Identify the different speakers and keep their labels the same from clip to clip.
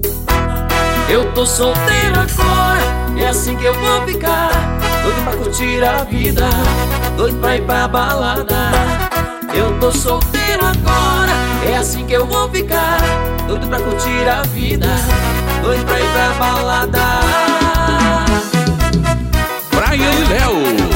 Speaker 1: Eu tô solteiro agora, é assim que eu vou ficar. Doido pra curtir a vida, doido pra ir pra balada. Eu tô solteiro agora, é assim que eu vou ficar. Doido pra curtir a vida, doido pra ir pra balada.
Speaker 2: Brian e Léo.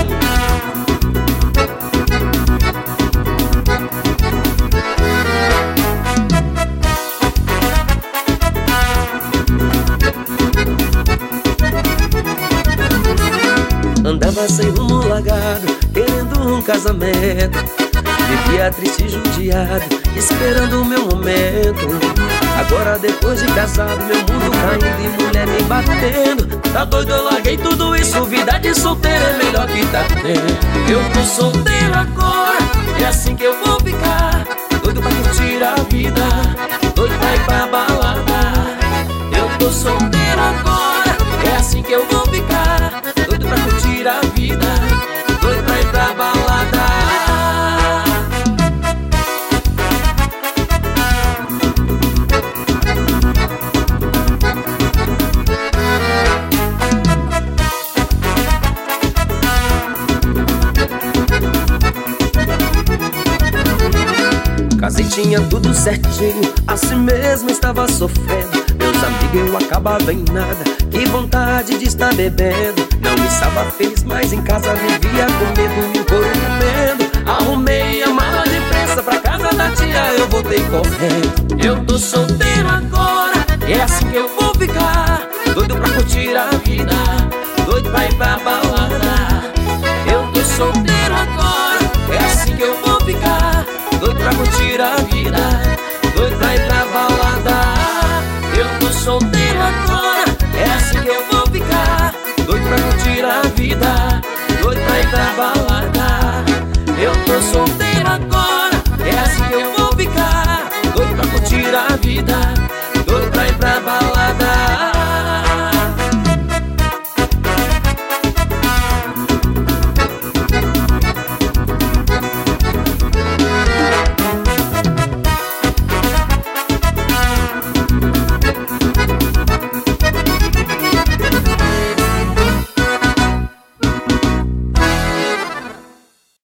Speaker 1: Andava sem rumo largado, querendo um casamento. Vivia triste e judiado, esperando o meu momento. Agora depois de casado, meu mundo caindo e mulher me batendo. Tá doido, eu larguei tudo isso, vida de solteiro é melhor que tá tendo. Eu tô solteiro agora, é assim que eu vou ficar. Doido pra curtir a vida, doido pra ir pra balada. Eu tô solteiro agora, é assim que eu vou ficar. Doido pra curtir a vida, doido pra ir pra balada. Casei, tinha tudo certinho, assim mesmo estava sofrendo. Meus amigos, eu acabava em nada, que vontade de estar bebendo. Não estava feliz, mas em casa vivia com medo e comendo. Arrumei a mala depressa pra casa da tia, eu voltei correndo. Eu tô solteiro agora, é assim que eu vou ficar. Doido pra curtir a vida, doido pra ir pra balada. Eu tô solteiro agora, é assim que eu vou ficar. Doido pra curtir a vida, doido pra ir pra balada. Eu tô solteiro agora, é assim que eu vou ficar. Doido pra curtir a vida, doido pra ir pra balada. Eu tô solteiro agora.